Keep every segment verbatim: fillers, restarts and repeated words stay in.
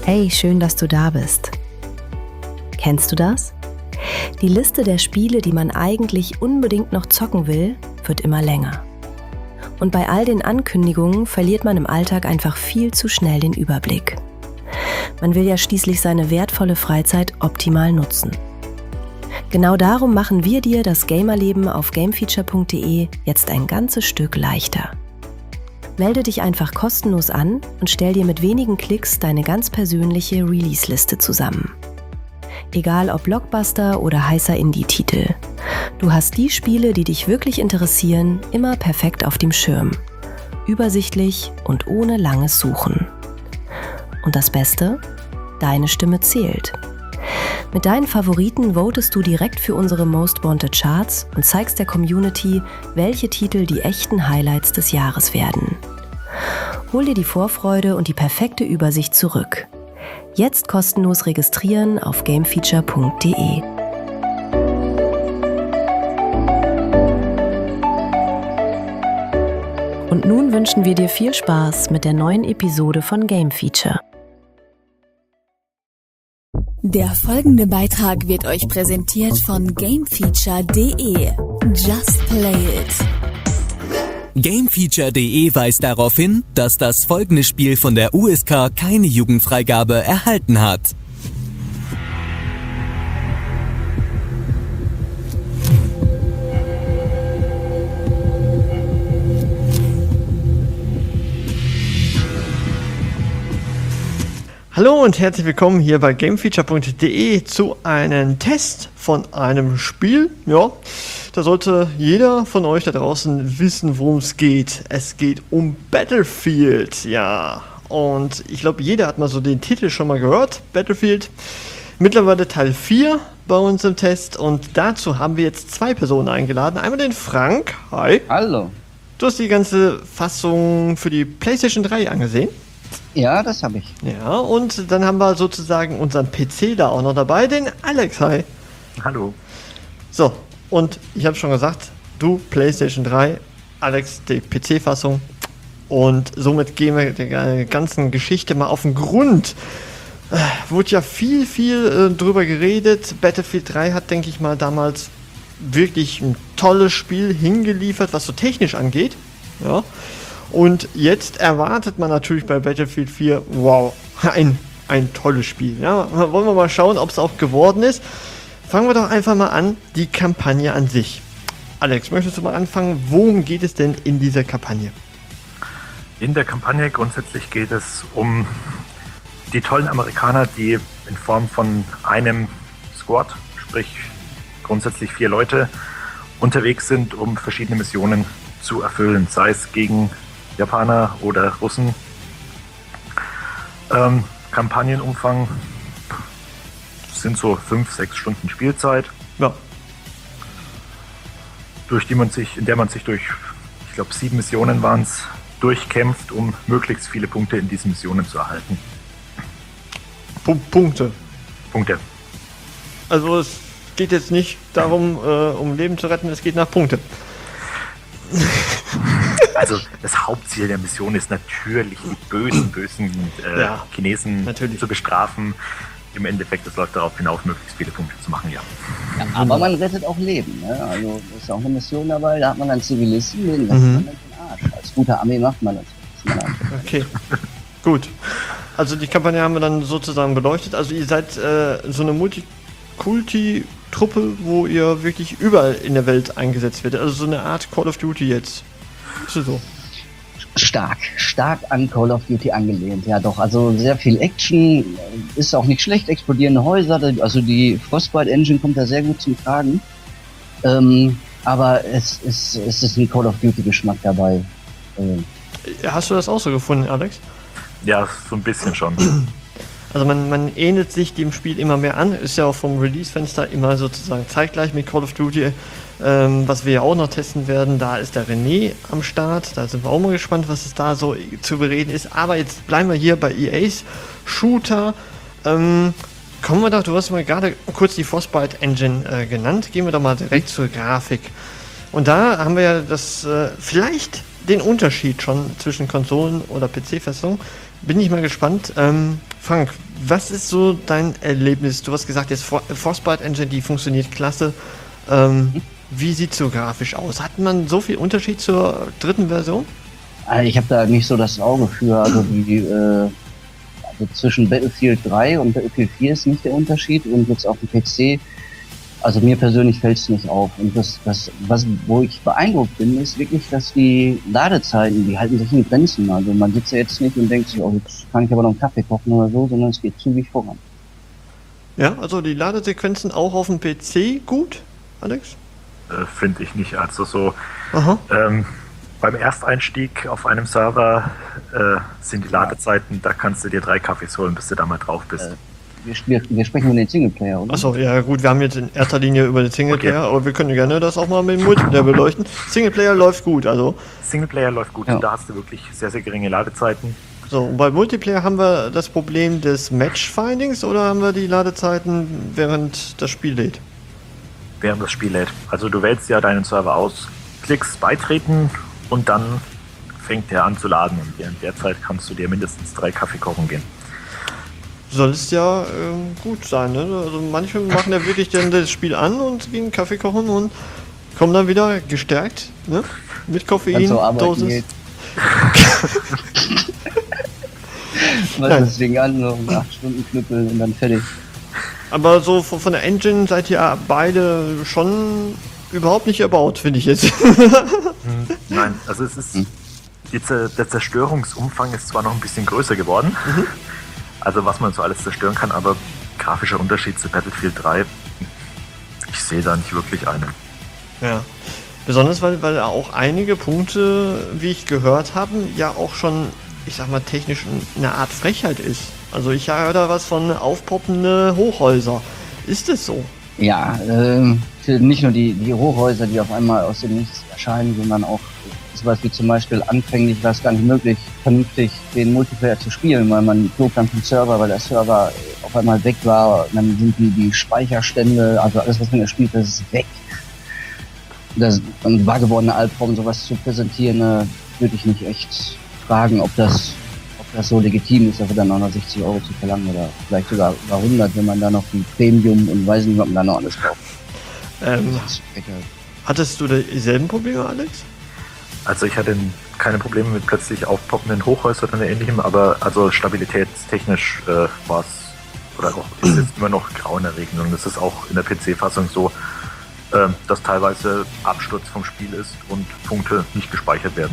Hey, schön, dass du da bist. Kennst du das? Die Liste der Spiele, die man eigentlich unbedingt noch zocken will, wird immer länger. Und bei all den Ankündigungen verliert man im Alltag einfach viel zu schnell den Überblick. Man will ja schließlich seine wertvolle Freizeit optimal nutzen. Genau darum machen wir dir das Gamerleben auf gamefeature punkt de jetzt ein ganzes Stück leichter. Melde dich einfach kostenlos an und stell dir mit wenigen Klicks deine ganz persönliche Release-Liste zusammen. Egal ob Blockbuster oder heißer Indie-Titel. Du hast die Spiele, die dich wirklich interessieren, immer perfekt auf dem Schirm. Übersichtlich und ohne langes Suchen. Und das Beste? Deine Stimme zählt. Mit deinen Favoriten votest du direkt für unsere Most Wanted Charts und zeigst der Community, welche Titel die echten Highlights des Jahres werden. Hol dir die Vorfreude und die perfekte Übersicht zurück. Jetzt kostenlos registrieren auf gamefeature punkt de. Und nun wünschen wir dir viel Spaß mit der neuen Episode von Game Feature. Der folgende Beitrag wird euch präsentiert von gamefeature punkt de. Just play it. gamefeature punkt de weist darauf hin, dass das folgende Spiel von der U S K keine Jugendfreigabe erhalten hat. Hallo und herzlich willkommen hier bei gamefeature punkt de zu einem Test von einem Spiel. Ja, da sollte jeder von euch da draußen wissen, worum es geht. Es geht um Battlefield, ja. Und ich glaube, jeder hat mal so den Titel schon mal gehört, Battlefield. Mittlerweile Teil vier bei uns im Test und dazu haben wir jetzt zwei Personen eingeladen. Einmal den Frank, hi. Hallo. Du hast die ganze Fassung für die PlayStation drei angesehen. Ja, das habe ich. Ja, und dann haben wir sozusagen unseren P C da auch noch dabei, den Alex, hi. Hallo. So, und ich habe schon gesagt, du PlayStation drei, Alex die P C-Fassung und somit gehen wir der ganzen Geschichte mal auf den Grund. Äh, wurde ja viel, viel äh, drüber geredet. Battlefield drei hat, denke ich mal, damals wirklich ein tolles Spiel hingeliefert, was so technisch angeht. Ja. Und jetzt erwartet man natürlich bei Battlefield vier, wow, ein, ein tolles Spiel. Ja, wollen wir mal schauen, ob es auch geworden ist. Fangen wir doch einfach mal an, die Kampagne an sich. Alex, möchtest du mal anfangen? Worum geht es denn in dieser Kampagne? In der Kampagne grundsätzlich geht es um die tollen Amerikaner, die in Form von einem Squad, sprich grundsätzlich vier Leute, unterwegs sind, um verschiedene Missionen zu erfüllen, sei es gegen Japaner oder Russen. Ähm, Kampagnenumfang sind so fünf, sechs Stunden Spielzeit, ja. durch die man sich, in der man sich durch, ich glaube, sieben Missionen waren es, durchkämpft, um möglichst viele Punkte in diesen Missionen zu erhalten. P- Punkte. Punkte. Also es geht jetzt nicht darum, äh, um Leben zu retten, es geht nach Punkte. Also das Hauptziel der Mission ist natürlich, die bösen, bösen äh, ja, Chinesen natürlich. zu bestrafen. Im Endeffekt, das läuft darauf hinaus, möglichst viele Punkte zu machen, ja. Ja, aber man rettet auch Leben. Ne? Also das ist auch eine Mission dabei, da hat man dann Zivilisten, den lässt Mhm. man dann den Arsch. Als guter Ami macht man das. Okay, gut. Also die Kampagne haben wir dann sozusagen beleuchtet. Also ihr seid äh, so eine Multikulti-Truppe, wo ihr wirklich überall in der Welt eingesetzt werdet. Also so eine Art Call of Duty jetzt. Ist das so? Stark, stark an Call of Duty angelehnt, ja doch. Also sehr viel Action, ist auch nicht schlecht, explodierende Häuser, also die Frostbite Engine kommt da sehr gut zum Tragen. Ähm, aber es ist, es ist ein Call of Duty Geschmack dabei. Ähm. Hast du das auch so gefunden, Alex? Ja, so ein bisschen schon. Also man, man ähnelt sich dem Spiel immer mehr an, ist ja auch vom Release-Fenster immer sozusagen zeitgleich mit Call of Duty, ähm, was wir ja auch noch testen werden. Da ist der René am Start, da sind wir auch mal gespannt, was es da so zu bereden ist. Aber jetzt bleiben wir hier bei E A's Shooter. Ähm, kommen wir doch, du hast mal gerade kurz die Frostbite Engine äh, genannt, gehen wir doch mal direkt zur Grafik. Und da haben wir ja das, äh, vielleicht den Unterschied schon zwischen Konsolen- oder P C-Fassung. bin ich mal gespannt. Ähm, Frank, was ist so dein Erlebnis? Du hast gesagt, jetzt Frostbite Engine, die funktioniert klasse. Ähm, wie sieht es so grafisch aus? Hat man so viel Unterschied zur dritten Version? Also ich habe da nicht so das Auge für. Also, die, äh, also zwischen Battlefield drei und Battlefield vier ist nicht der Unterschied. Und jetzt auf dem P C, also mir persönlich fällt es nicht auf. Und das, das, was, wo ich beeindruckt bin, ist wirklich, dass die Ladezeiten, die halten sich in Grenzen. Also man sitzt ja jetzt nicht und denkt sich, oh, jetzt kann ich aber noch einen Kaffee kochen oder so, sondern es geht zügig voran. Ja, also die Ladesequenzen auch auf dem P C gut, Alex? Äh, Finde ich nicht. Also so Aha. Ähm, beim Ersteinstieg auf einem Server äh, sind die Ladezeiten, da kannst du dir drei Kaffees holen, bis du da mal drauf bist. Äh. Wir, wir, wir sprechen über den Singleplayer, oder? Achso, ja gut, wir haben jetzt in erster Linie über den Singleplayer, okay. aber wir können gerne das auch mal mit dem Multiplayer beleuchten. Singleplayer läuft gut, also. Singleplayer läuft gut, ja. Da hast du wirklich sehr, sehr geringe Ladezeiten. So, und bei Multiplayer haben wir das Problem des Matchfindings oder haben wir die Ladezeiten, während das Spiel lädt? Während das Spiel lädt. Also du wählst ja deinen Server aus, klickst beitreten und dann fängt der an zu laden und während der Zeit kannst du dir mindestens drei Kaffee kochen gehen. Soll es ja ähm, gut sein, ne? Also manche machen ja wirklich dann das Spiel an und gehen Kaffee kochen und kommen dann wieder gestärkt, ne? Mit Koffein, Dosis. Was das Ding an, noch acht Stunden knüppeln und dann fertig. Aber so von, von der Engine seid ihr beide schon überhaupt nicht erbaut, finde ich jetzt. Nein, also es ist, die, der Zerstörungsumfang ist zwar noch ein bisschen größer geworden, mhm. also was man so alles zerstören kann, aber grafischer Unterschied zu Battlefield drei, ich sehe da nicht wirklich einen. Ja, besonders weil, weil auch einige Punkte, wie ich gehört habe, ja auch schon, ich sag mal, technisch eine Art Frechheit ist. Also ich höre da was von aufpoppende Hochhäuser. Ist es so? Ja, äh, nicht nur die, die Hochhäuser, die auf einmal aus dem Nichts erscheinen, sondern auch sowas wie zum Beispiel anfänglich war es gar nicht möglich, vernünftig den Multiplayer zu spielen, weil man flog dann vom Server, weil der Server auf einmal weg war, und dann sind die, die Speicherstände, also alles, was man gespielt hat, ist weg. Das ein wahr gewordener Albtraum, sowas zu präsentieren, äh, würde ich nicht echt fragen, ob das, ob das so legitim ist, dafür dann auch noch sechzig Euro zu verlangen oder vielleicht sogar über hundert, wenn man da noch die Premium und weiß nicht, was man da noch alles kauft. Ähm, hattest du dieselben Probleme, Alex? Also ich hatte keine Probleme mit plötzlich aufpoppenden Hochhäusern oder ähnlichem, aber also stabilitätstechnisch äh, war es, oder auch ist jetzt immer noch grauenerregend und es ist auch in der P C-Fassung so, äh, dass teilweise Absturz vom Spiel ist und Punkte nicht gespeichert werden.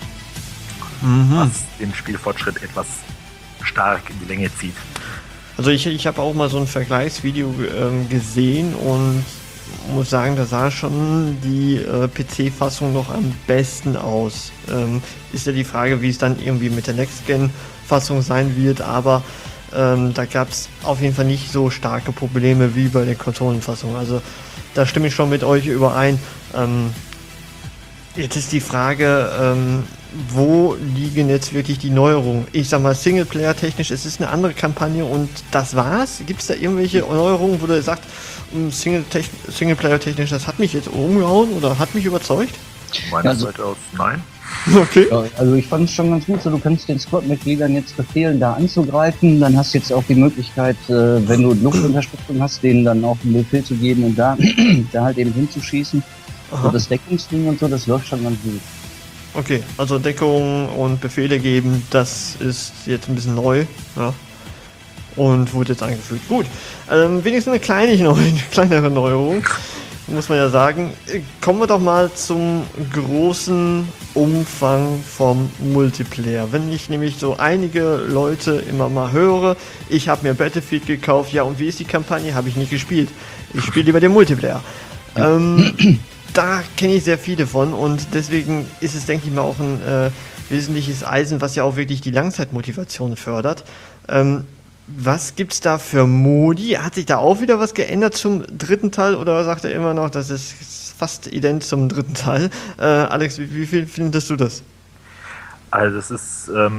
Mhm. Was den Spielfortschritt etwas stark in die Länge zieht. Also ich, ich habe auch mal so ein Vergleichsvideo ähm, gesehen und muss sagen, da sah schon die äh, P C-Fassung noch am besten aus. Ähm, ist ja die Frage, wie es dann irgendwie mit der Next-Gen-Fassung sein wird, aber ähm, da gab es auf jeden Fall nicht so starke Probleme wie bei der Konsolenfassung. Also da stimme ich schon mit euch überein. Ähm, jetzt ist die Frage, ähm, wo liegen jetzt wirklich die Neuerungen? Ich sag mal, Singleplayer-technisch, es ist eine andere Kampagne und das war's? Gibt es da irgendwelche Neuerungen, wo du sagst, Singleplayer-technisch, das hat mich jetzt umgehauen oder hat mich überzeugt? Meiner also, Seite aus nein. Okay. Ja, also ich fand es schon ganz gut, so du kannst den Squad-Mitgliedern jetzt befehlen, da anzugreifen, dann hast du jetzt auch die Möglichkeit, äh, wenn du Luftunterstützung hast, denen dann auch einen Befehl zu geben und da, da halt eben hinzuschießen. Und das Deckungsding und so, das läuft schon ganz gut. Okay, also Deckung und Befehle geben, das ist jetzt ein bisschen neu, ja. Und wurde jetzt eingefügt. Gut, ähm, wenigstens eine kleine, neu, eine kleinere Neuerung, muss man ja sagen. Kommen wir doch mal zum großen Umfang vom Multiplayer. Wenn ich nämlich so einige Leute immer mal höre, ich habe mir Battlefield gekauft, ja und wie ist die Kampagne? Habe ich nicht gespielt. Ich spiele lieber den Multiplayer. Ähm, da kenne ich sehr viele von und deswegen ist es, denke ich mal, auch ein äh, wesentliches Eisen, was ja auch wirklich die Langzeitmotivation fördert. Ähm, Was gibt's da für Modi? Hat sich da auch wieder was geändert zum dritten Teil oder sagt er immer noch, das ist fast ident zum dritten Teil? Äh, Alex, wie, wie viel findest du das? Also es ist, ähm,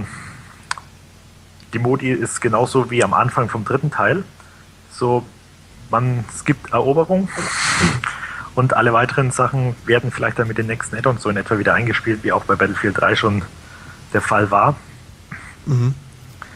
die Modi ist genauso wie am Anfang vom dritten Teil. So, man, es gibt Eroberung und alle weiteren Sachen werden vielleicht dann mit den nächsten Add-ons so in etwa wieder eingespielt, wie auch bei Battlefield drei schon der Fall war. Mhm.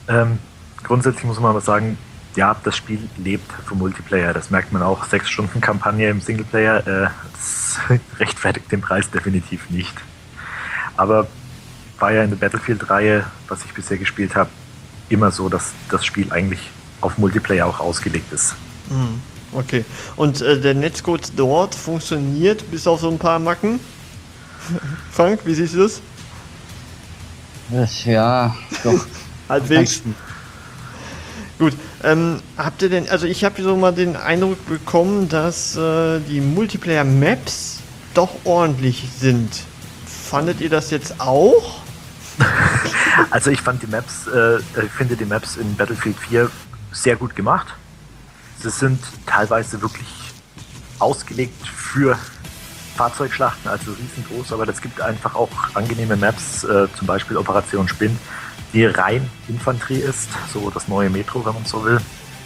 Ähm, grundsätzlich muss man aber sagen, ja, das Spiel lebt vom Multiplayer. Das merkt man auch. Sechs Stunden Kampagne im Singleplayer, äh, das rechtfertigt den Preis definitiv nicht. Aber war ja in der Battlefield-Reihe, was ich bisher gespielt habe, immer so, dass das Spiel eigentlich auf Multiplayer auch ausgelegt ist. Okay. Und äh, der Netzcode dort funktioniert bis auf so ein paar Macken? Frank, wie siehst du das? Das, ja, doch. Halbwegs. Gut. Ähm, habt ihr denn, also ich habe so mal den Eindruck bekommen, dass äh, die Multiplayer-Maps doch ordentlich sind. Fandet ihr das jetzt auch? Also ich fand die Maps, äh, ich finde die Maps in Battlefield vier sehr gut gemacht. Sie sind teilweise wirklich ausgelegt für Fahrzeugschlachten, also riesengroß, aber es gibt einfach auch angenehme Maps, äh, zum Beispiel Operation Spinn, die rein Infanterie ist, so das neue Metro, wenn man so will.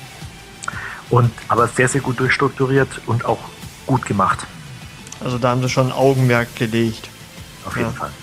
Und aber sehr, sehr gut durchstrukturiert und auch gut gemacht. Also da haben sie schon Augenmerk gelegt. Auf jeden Ja. Fall.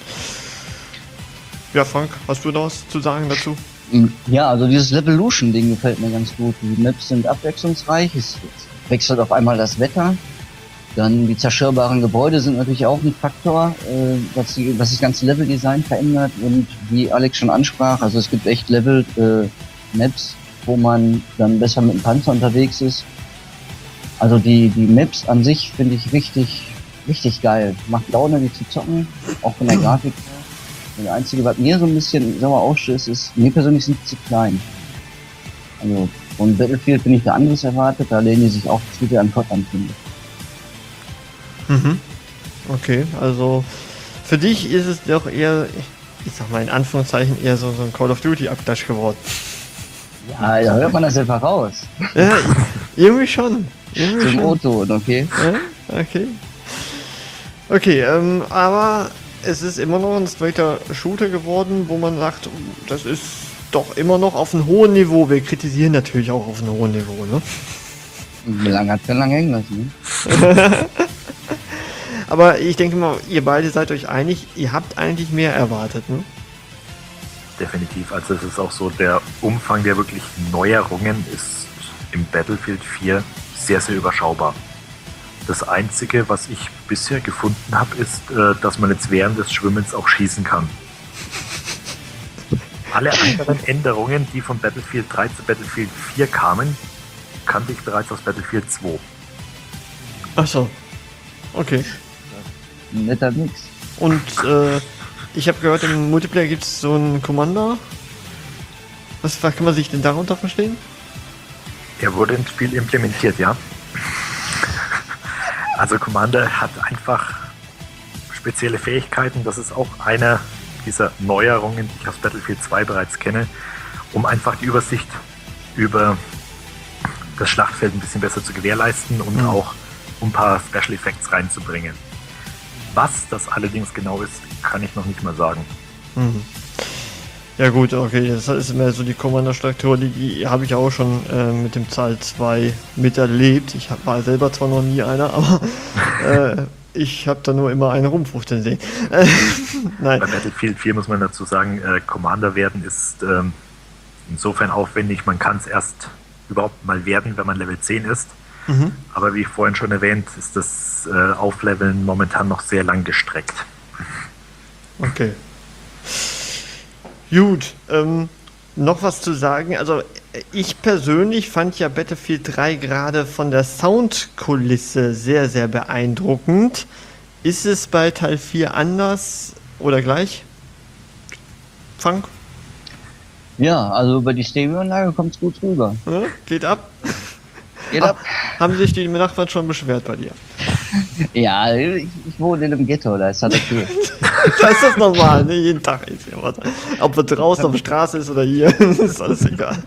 Ja, Frank, hast du noch was zu sagen dazu? Ja, also dieses Levolution-Ding gefällt mir ganz gut. Die Maps sind abwechslungsreich, es wechselt auf einmal das Wetter. Dann die zerstörbaren Gebäude sind natürlich auch ein Faktor, äh, was, die, was das ganze Leveldesign verändert. Und wie Alex schon ansprach, also es gibt echt Level-Maps, äh, wo man dann besser mit dem Panzer unterwegs ist. Also die, die Maps an sich finde ich richtig, richtig geil. Macht Laune, die zu zocken, auch von der Grafik her. Das Einzige, was mir so ein bisschen sauer ausstößt, ist, mir persönlich sind die zu klein. Also von Battlefield bin ich da anderes erwartet, da lehnen die sich auch zu sehr an Gott an, finde ich. Mhm. Okay, also für dich ist es doch eher, ich sag mal in Anführungszeichen, eher so, so ein Call of Duty Abklatsch geworden. Ja, da hört man das einfach raus. Ja, irgendwie schon. Irgendwie Zum schon. O-Ton, okay? Ja, okay. Okay, ähm, aber es ist immer noch ein straighter Shooter geworden, wo man sagt, das ist doch immer noch auf einem hohen Niveau. Wir kritisieren natürlich auch auf einem hohen Niveau, ne? Wie lange hat es denn lange hängen lassen? Ne? Aber ich denke mal, ihr beide seid euch einig, ihr habt eigentlich mehr erwartet, ne? Definitiv. Also es ist auch so, der Umfang der wirklich Neuerungen ist im Battlefield vier sehr, sehr überschaubar. Das Einzige, was ich bisher gefunden habe, ist, dass man jetzt während des Schwimmens auch schießen kann. Alle anderen Änderungen, die von Battlefield drei zu Battlefield vier kamen, kannte ich bereits aus Battlefield zwei. Ach so. Okay. Ein netter Mix. Und äh, ich habe gehört, im Multiplayer gibt es so einen Commander. Was, was kann man sich denn darunter verstehen? Er wurde ins Spiel implementiert, ja. Also Commander hat einfach spezielle Fähigkeiten. Das ist auch eine dieser Neuerungen, die ich aus Battlefield zwei bereits kenne, um einfach die Übersicht über das Schlachtfeld ein bisschen besser zu gewährleisten und mhm. auch um ein paar Special Effects reinzubringen. Was das allerdings genau ist, kann ich noch nicht mal sagen. Mhm. Ja gut, okay, das ist mehr so die Commander-Struktur, die, die habe ich auch schon äh, mit dem Zahl zwei miterlebt. Ich hab, war selber zwar noch nie einer, aber äh, ich habe da nur immer eine rumfuchteln sehen. Nein. Bei Battlefield vier muss man dazu sagen, äh, Commander werden ist ähm, insofern aufwendig, man kann es erst überhaupt mal werden, wenn man Level zehn ist. Mhm. Aber wie vorhin schon erwähnt, ist das äh, Aufleveln momentan noch sehr lang gestreckt. Okay. Gut, ähm, noch was zu sagen. Also ich persönlich fand ja Battlefield drei gerade von der Soundkulisse sehr, sehr beeindruckend. Ist es bei Teil vier anders oder gleich? Frank? Ja, also über die Stereoanlage kommt es gut rüber. Ja, geht ab? Geht ab. Haben sich die Nachbarn schon beschwert bei dir? Ja, ich, ich wohne in einem Ghetto, da ist das okay. Da ist das normal, ne? Jeden Tag ist ja was. Ob er draußen auf der Straße ist oder hier, ist alles egal.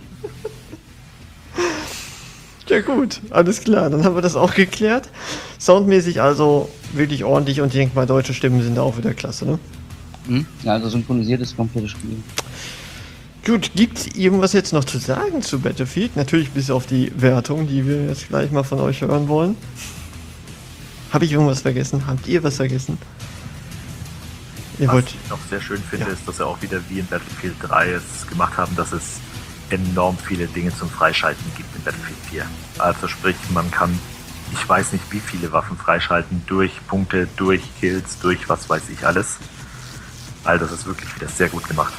Ja gut, alles klar, dann haben wir das auch geklärt. Soundmäßig also wirklich ordentlich und ich denke mal, deutsche Stimmen sind da auch wieder klasse, ne? Hm? Ja, also synchronisiert ist komplettes Spiel. Gut, gibt es irgendwas jetzt noch zu sagen zu Battlefield? Natürlich bis auf die Wertung, die wir jetzt gleich mal von euch hören wollen. Habe ich irgendwas vergessen? Habt ihr was vergessen? Ihr Was wollt... ich noch sehr schön finde, Ja. ist, dass sie auch wieder wie in Battlefield drei es gemacht haben, dass es enorm viele Dinge zum Freischalten gibt in Battlefield vier. Also sprich, man kann, ich weiß nicht wie viele Waffen freischalten, durch Punkte, durch Kills, durch was weiß ich alles. Also das ist wirklich wieder sehr gut gemacht.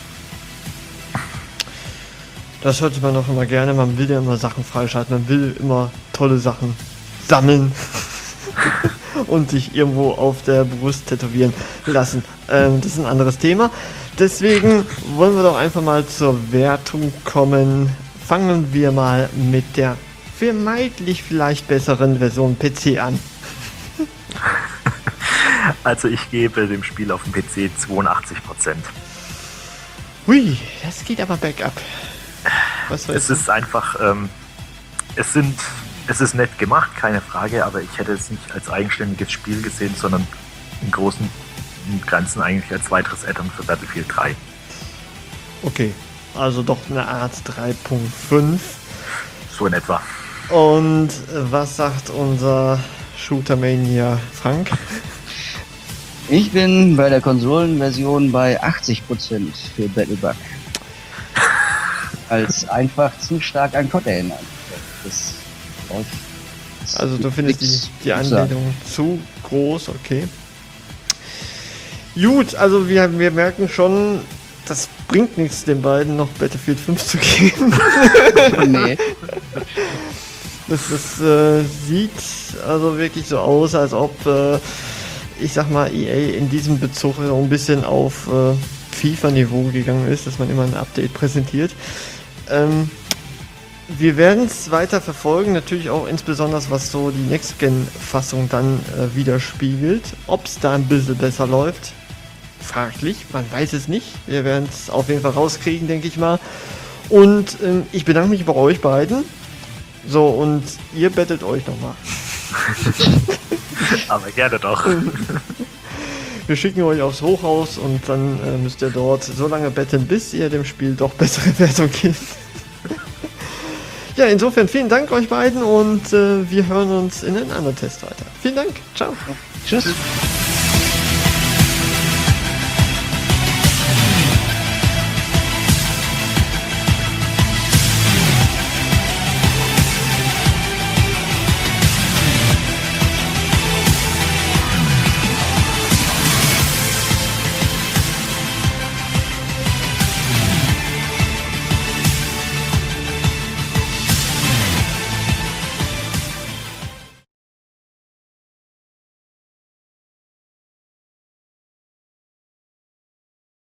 Das hört man auch immer gerne, man will ja immer Sachen freischalten, man will immer tolle Sachen sammeln und sich irgendwo auf der Brust tätowieren lassen. Ähm, das ist ein anderes Thema. Deswegen wollen wir doch einfach mal zur Wertung kommen. Fangen wir mal mit der vermeintlich vielleicht besseren Version P C an. Also ich gebe dem Spiel auf dem P C zweiundachtzig Prozent. Hui, das geht aber bergab. Was es ist einfach, ähm, es sind, es ist nett gemacht, keine Frage, aber ich hätte es nicht als eigenständiges Spiel gesehen, sondern im Großen und Ganzen eigentlich als weiteres Add-on für Battlefield drei. Okay, also doch eine Art drei Punkt fünf. So in etwa. Und was sagt unser Shootermania Frank? Ich bin bei der Konsolenversion bei achtzig Prozent für Battlebug. Als einfach zu stark an C O D erinnern. Das, das also du findest die, die Anlehnung zu groß, okay. Gut, also wir, wir merken schon, das bringt nichts, den beiden noch Battlefield fünf zu geben. Nee. Das, das äh, sieht also wirklich so aus, als ob, äh, ich sag mal, E A in diesem Bezug so ein bisschen auf äh, FIFA-Niveau gegangen ist, dass man immer ein Update präsentiert. Ähm, wir werden es weiter verfolgen, natürlich auch insbesondere was so die Next-Gen-Fassung dann äh, widerspiegelt. Ob es da ein bisschen besser läuft, fraglich, man weiß es nicht. Wir werden es auf jeden Fall rauskriegen, denke ich mal. Und ähm, ich bedanke mich bei euch beiden. So, und ihr bettet euch nochmal. Aber gerne doch. Wir schicken euch aufs Hochhaus und dann äh, müsst ihr dort so lange betteln, bis ihr dem Spiel doch bessere Wertung gebt. Ja, insofern vielen Dank euch beiden und äh, wir hören uns in einem anderen Test weiter. Vielen Dank. Ciao. Tschüss.